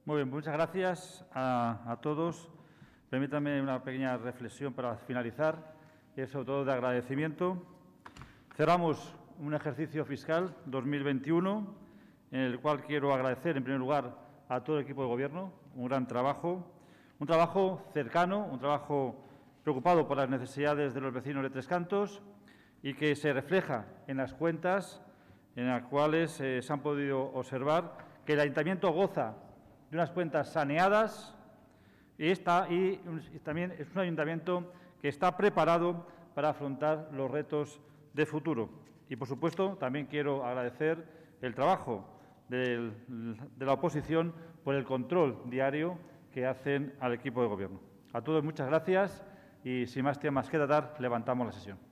Muy bien, muchas gracias a todos. Permítanme una pequeña reflexión para finalizar, y sobre todo de agradecimiento. Cerramos un ejercicio fiscal 2021, en el cual quiero agradecer, en primer lugar, a todo el equipo de Gobierno, un gran trabajo, un trabajo cercano, un trabajo preocupado por las necesidades de los vecinos de Tres Cantos y que se refleja en las cuentas en las cuales se han podido observar que el Ayuntamiento goza de unas cuentas saneadas y también es un ayuntamiento que está preparado para afrontar los retos de futuro. Y, por supuesto, también quiero agradecer el trabajo de la oposición por el control diario que hacen al equipo de Gobierno. A todos muchas gracias y, sin más temas que tratar, levantamos la sesión.